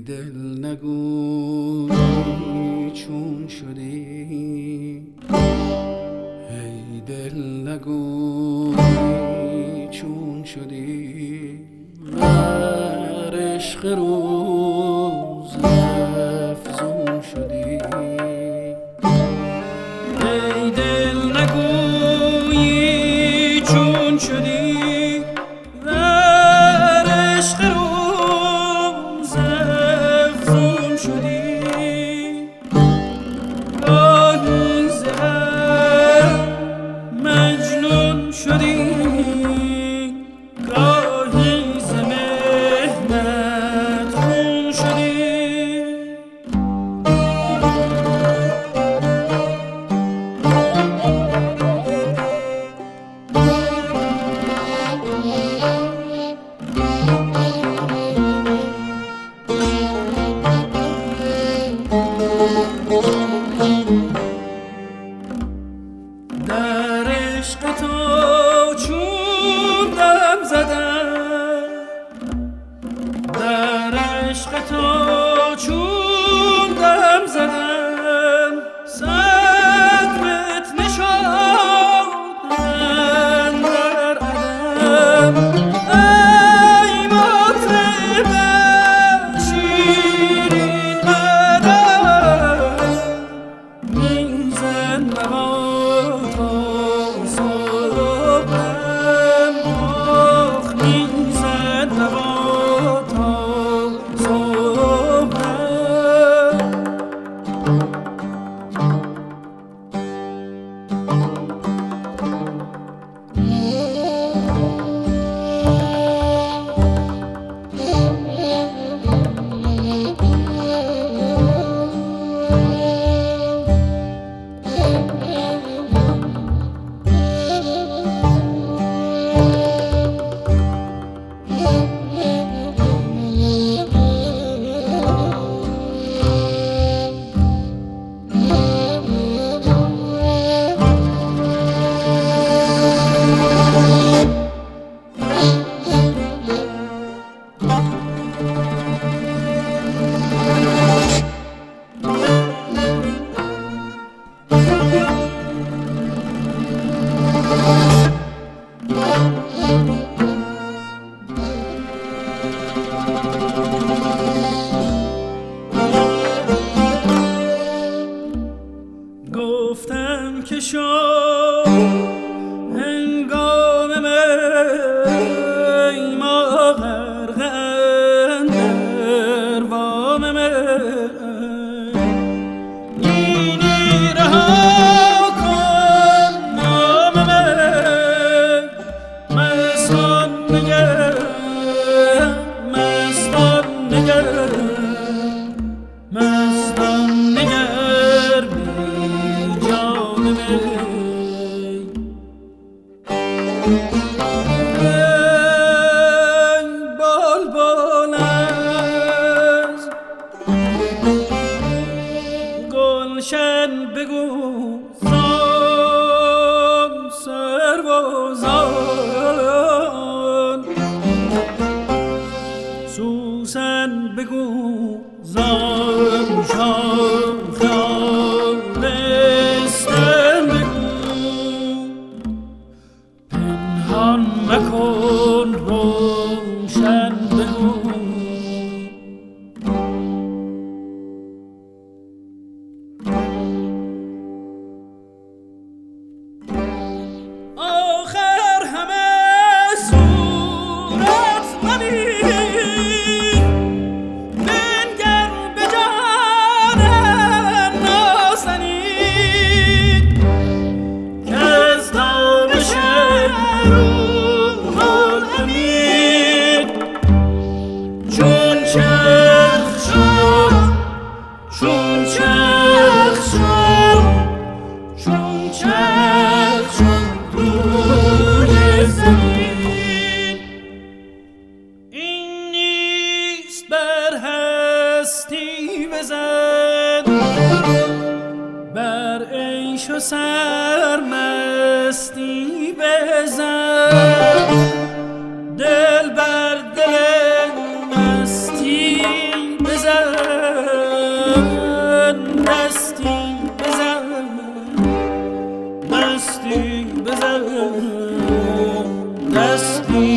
دل نگوی چون شدی، ای دل نگوی چون شدی، بر عشق روز افزون شدی. ای دل نگوی چون شدی، بر عشق روز افزون شدی. گاهی ز مجنون شدی، گاهی ز مهنت خون شدی. در عشق تو چون دم زدم، در عشق تو چون دم زدم، صد فتنه شد اندر عدم. ای مطرب شیرین قدم، میزن نوا تا صبحم، آخ میزن نوا تا صبحم. گفتم که شد هنگام می، ما غرق اندر وام می. نینی رها کن نام می، مستان نگر، مستان نگر، مستان نگر بی جان می. ای بلبل از گلشن بگو زان سربازان، سوسن بگو زان شاخلستان، بگو پنهان مکن روشن بگو. آخر همه صورت ببین، بنگر به جان نازنین، که از تابش روح الامین چون چرخ شد، چون چرخ شد، چون چرخ شد روی زمین. این نیست بر هستی بزن، بر عیش و سرمستی بزن. دل بر دل مستی بزن، دستی بزن دستی